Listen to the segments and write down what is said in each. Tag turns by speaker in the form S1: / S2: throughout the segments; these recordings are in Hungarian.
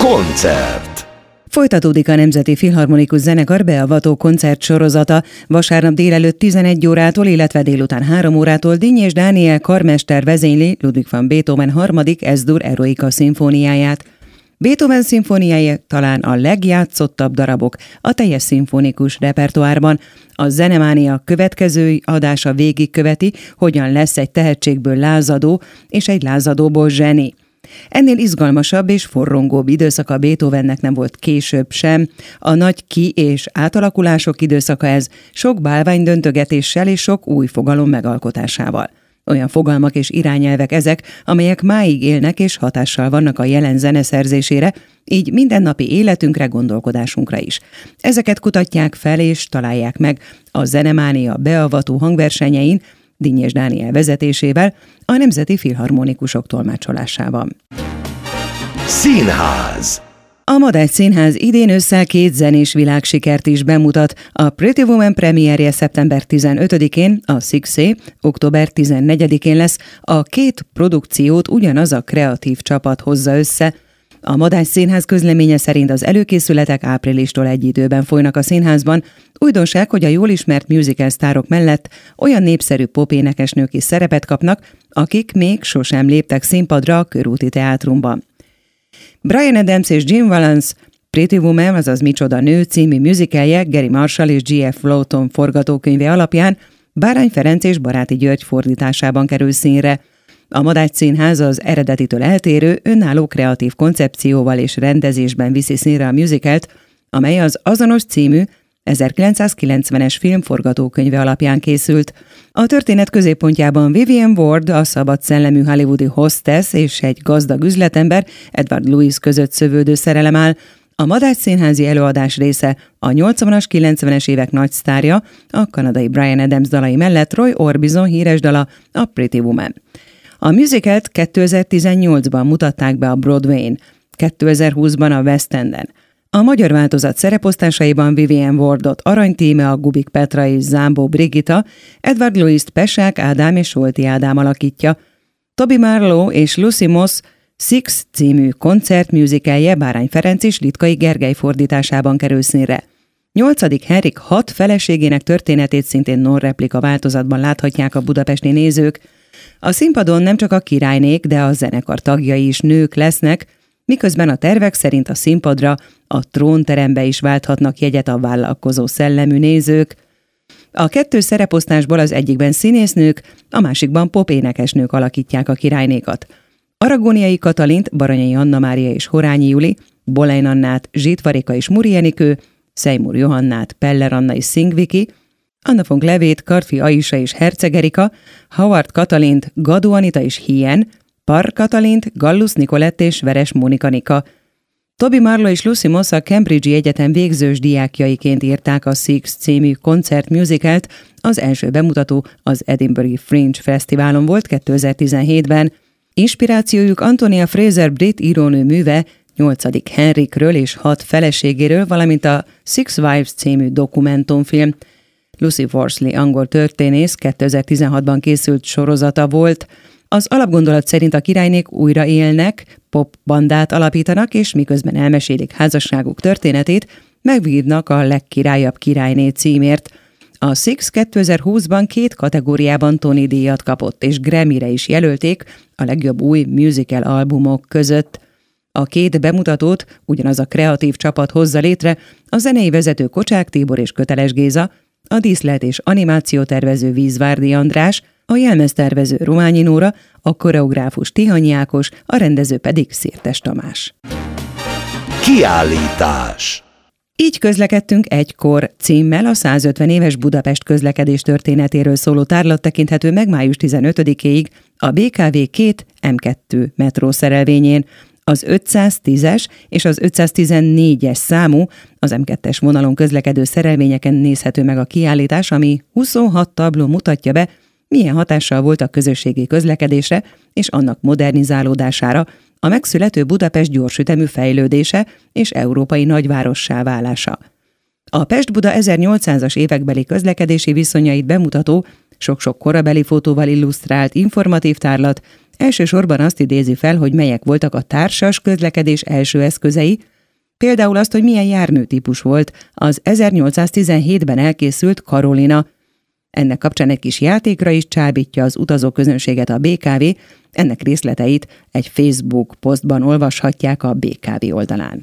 S1: Koncert.
S2: Folytatódik a Nemzeti Filharmonikus Zenekar beavató koncertsorozata. Vasárnap délelőtt 11 órától, illetve délután 3 órától Dinnyés Dániel karmester vezényli Ludwig van Beethoven harmadik S-dur Eroica szimfóniáját. Beethoven szimfóniái talán a legjátszottabb darabok a teljes szimfonikus repertoárban. A Zenemánia következő adása végigköveti, hogyan lesz egy tehetségből lázadó és egy lázadóból zseni. Ennél izgalmasabb és forrongóbb időszaka Beethovennek nem volt később sem. A nagy és átalakulások időszaka ez, sok bálványdöntögetéssel és sok új fogalom megalkotásával. Olyan fogalmak és irányelvek ezek, amelyek máig élnek és hatással vannak a jelen zeneszerzésére, így mindennapi életünkre, gondolkodásunkra is. Ezeket kutatják fel és találják meg a Zenemánia beavató hangversenyein, Dinnyés Dániel vezetésével, a Nemzeti Filharmonikusok tolmácsolásában.
S1: Színház.
S2: A Madách Színház idén ősszel 2 zenés világsikert is bemutat. A Pretty Woman premierje szeptember 15-én, a Six október 14-én lesz. A 2 produkciót ugyanaz a kreatív csapat hozza össze. A Madách Színház közleménye szerint az előkészületek áprilistól egy időben folynak a színházban. Újdonság, hogy a jól ismert musical sztárok mellett olyan népszerű popénekesnők is szerepet kapnak, akik még sosem léptek színpadra a Körúti Teátrumban. Bryan Adams és Jim Vallance Pretty Woman, azaz Micsoda nő című musicalje Gary Marshall és G.F. Lawton forgatókönyve alapján Bárány Ferenc és Baráti György fordításában kerül színre. A Madách Színház az eredetitől eltérő, önálló kreatív koncepcióval és rendezésben viszi színre a musicalt, amely az azonos című 1990-es film forgatókönyve alapján készült. A történet középpontjában Vivian Ward, a szabad szellemű hollywoodi hostess és egy gazdag üzletember, Edward Louis között szövődő szerelem áll. A Madách Színházi előadás része a 80-as, 90-es évek nagy sztárja, a kanadai Bryan Adams dalai mellett Roy Orbison híres dala, a Pretty Woman. A musicalt 2018-ban mutatták be a Broadwayn, 2020-ban a West Enden. A magyar változat szereposztásaiban Vivian Wardot Arany Tíme, a Gubik Petra és Zámbó Brigitta, Edward Louist Pesák Ádám és Solti Ádám alakítja. Toby Marlowe és Lucy Moss Six című koncertmusicalje Bárány Ferenc és Litkai Gergely fordításában kerül színre. 8. Henrik 6 feleségének történetét szintén non-replika változatban láthatják a budapesti nézők. A színpadon nem csak a királynék, de a zenekar tagjai is nők lesznek, miközben a tervek szerint a színpadra, a trónterembe is válthatnak jegyet a vállalkozó szellemű nézők. A 2 szereposztásból az egyikben színésznők, a másikban popénekesnők alakítják a királynékat. Aragóniai Katalint, Baranyai Anna Mária és Horányi Juli, Bolein Annát, Zsitvarika és Muri Enikő, Seymour Johannát, Peller Anna és Szingviki, Anna Funk Levét, Karfi Aisa és Herceg Erika, Howard Katalint, Gadó Anita és Hien, Parr Katalint, Gallus Nikolett és Veres Mónika Nika. Toby Marlowe és Lucy Moss a Cambridge-i Egyetem végzős diákjaiként írták a Six című koncertmusicalt, az első bemutató az Edinburgh Fringe Fesztiválon volt 2017-ben. Inspirációjuk Antonia Fraser brit írónő műve 8. Henrikről és 6 feleségéről, valamint a Six Wives című dokumentumfilm. Lucy Worsley angol történész 2016-ban készült sorozata volt. Az alapgondolat szerint a királynék újra élnek, popbandát alapítanak, és miközben elmesélik házasságuk történetét, megvívnak a legkirályabb királyné címért. A Six 2020-ban 2 kategóriában Tony díjat kapott, és Grammy-re is jelölték a legjobb új musical albumok között. A 2 bemutatót ugyanaz a kreatív csapat hozza létre, a zenei vezető Kocsák Tibor és Köteles Géza, a díszlet és animációtervező Vízvárdi András, a jelmeztervező Rományi Nóra, a koreográfus Tihanyi Ákos, a rendező pedig Szirtes Tamás.
S1: Kiállítás.
S2: Így közlekedtünk egykor címmel a 150 éves Budapest közlekedés történetéről szóló tárlat tekinthető meg május 15-éig a BKV 2 M2 metró szerelvényén. Az 510-es és az 514-es számú, az M2-es vonalon közlekedő szerelvényeken nézhető meg a kiállítás, ami 26 tabló mutatja be, milyen hatással volt a közösségi közlekedésre és annak modernizálódására, a megszülető Budapest gyorsütemű fejlődése és európai nagyvárossá válása. A Pest-Buda 1800-as évekbeli közlekedési viszonyait bemutató, sok-sok korabeli fotóval illusztrált informatív tárlat Elsősorban azt idézi fel, hogy melyek voltak a társas közlekedés első eszközei, például azt, hogy milyen járműtípus volt az 1817-ben elkészült Carolina. Ennek kapcsán egy kis játékra is csábítja az utazóközönséget a BKV, ennek részleteit egy Facebook posztban olvashatják a BKV oldalán.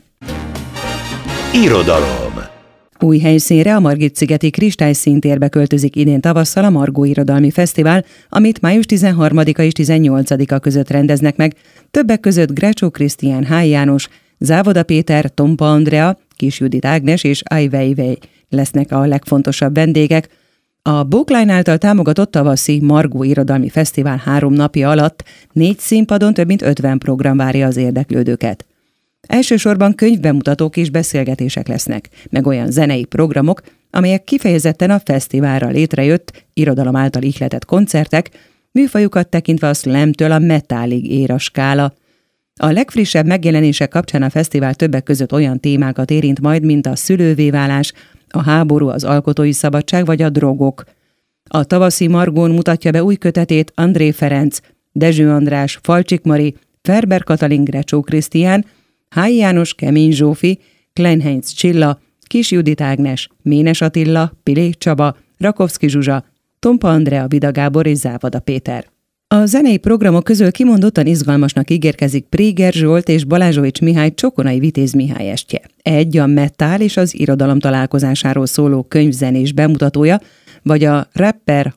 S1: Irodalom.
S2: Új helyszínre, a Margit-szigeti Kristályszíntérbe költözik idén tavasszal a Margó Irodalmi Fesztivál, amit május 13-a és 18-a között rendeznek meg. Többek között Grácsó Krisztián, Háj János, Závoda Péter, Tompa Andrea, Kis Judit Ágnes és Ai Weiwei lesznek a legfontosabb vendégek. A Bookline által támogatott tavaszi Margó Irodalmi Fesztivál 3 napja alatt 4 színpadon több mint 50 program várja az érdeklődőket. Elsősorban könyvbemutatók és beszélgetések lesznek, meg olyan zenei programok, amelyek kifejezetten a fesztiválra létrejött, irodalom által ihletett koncertek, műfajukat tekintve a slamtől a metalig ér a skála. A legfrissebb megjelenések kapcsán a fesztivál többek között olyan témákat érint majd, mint a szülővé válás, a háború, az alkotói szabadság vagy a drogok. A tavaszi Margón mutatja be új kötetét André Ferenc, Dezső András, Falcsik Mari, Ferber Katalin, Grácsó Krisztián, Háj János, Kemény Zsófi, Klein-Heinz Csilla, Kis Judit Ágnes, Ménes Attila, Pilék Csaba, Rakovszky Zsuzsa, Tompa Andrea, Vida Gábor és Závoda Péter. A zenei programok közül kimondottan izgalmasnak ígérkezik Préger Zsolt és Balázsovics Mihály Csokonai Vitéz Mihály estje. Egy a metal és az irodalom találkozásáról szóló könyvzenés bemutatója, vagy a Rapper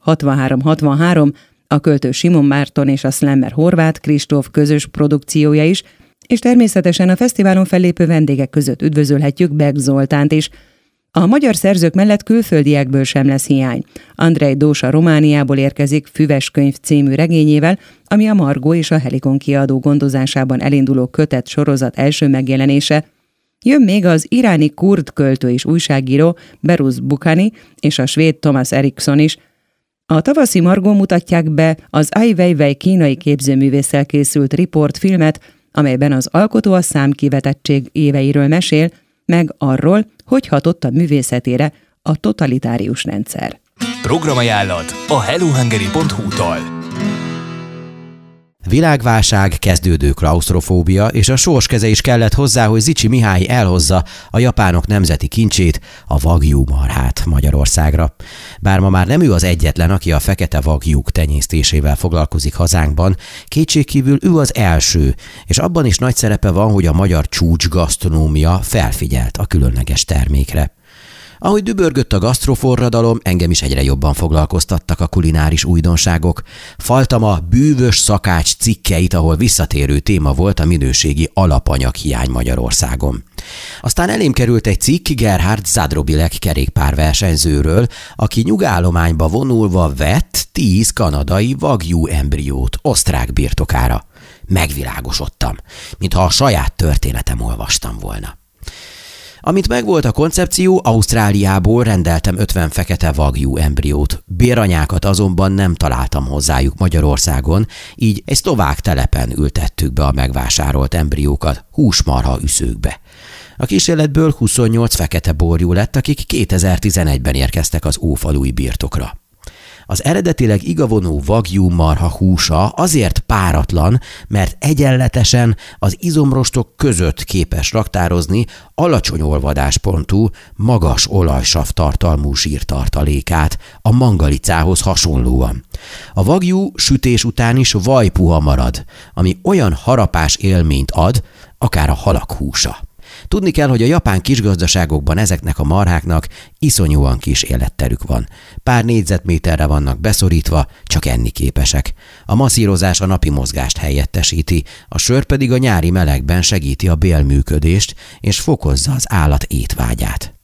S2: 6363, a költő Simon Márton és a slammer Horváth Kristóf közös produkciója is, és természetesen a fesztiválon fellépő vendégek között üdvözölhetjük Beck Zoltánt is. A magyar szerzők mellett külföldiekből sem lesz hiány. Andrej Dósa Romániából érkezik Füves könyv című regényével, ami a Margó és a Helikon kiadó gondozásában elinduló kötet sorozat első megjelenése. Jön még az iráni kurd költő és újságíró Beruz Bukhani és a svéd Thomas Eriksson is. A tavaszi Margón mutatják be az Ai Weiwei kínai képzőművésszel készült riportfilmet, amelyben az alkotó a számkivetettség éveiről mesél, meg arról, hogy hatott a művészetére a totalitárius rendszer.
S1: Programajánlat a hellohungary.hu-tól.
S3: Világválság, kezdődő klausztrofóbia és a sorskeze is kellett hozzá, hogy Zichy Mihály elhozza a japánok nemzeti kincsét, a wagyu marhát Magyarországra. Bár ma már nem ő az egyetlen, aki a fekete wagyuk tenyésztésével foglalkozik hazánkban, kétségkívül ő az első, és abban is nagy szerepe van, hogy a magyar csúcsgasztronómia felfigyelt a különleges termékre. Ahogy dübörgött a gasztroforradalom, engem is egyre jobban foglalkoztattak a kulináris újdonságok. Faltam a Bűvös Szakács cikkeit, ahol visszatérő téma volt a minőségi alapanyaghiány Magyarországon. Aztán elém került egy cikk Gerhard Zadrobilek kerékpárversenyzőről, aki nyugállományba vonulva vett 10 kanadai wagyu embriót osztrák birtokára. Megvilágosodtam, mintha a saját történetem olvastam volna. Amint megvolt a koncepció, Ausztráliából rendeltem 50 fekete wagyu embriót. Béranyákat azonban nem találtam hozzájuk Magyarországon, így egy szlovák telepen ültettük be a megvásárolt embriókat húsmarha üszőkbe. A kísérletből 28 fekete borjú lett, akik 2011-ben érkeztek az ófalui birtokra. Az eredetileg igavonó wagyu marha húsa azért páratlan, mert egyenletesen az izomrostok között képes raktározni alacsony olvadáspontú, magas olajsav tartalmú zsírtartalékát a mangalicához hasonlóan. A wagyu sütés után is vajpuha marad, ami olyan harapás élményt ad, akár a halak húsa. Tudni kell, hogy a japán kisgazdaságokban ezeknek a marháknak iszonyúan kis életterük van. Pár négyzetméterre vannak beszorítva, csak enni képesek. A masszírozás a napi mozgást helyettesíti, a sör pedig a nyári melegben segíti a bélműködést és fokozza az állat étvágyát.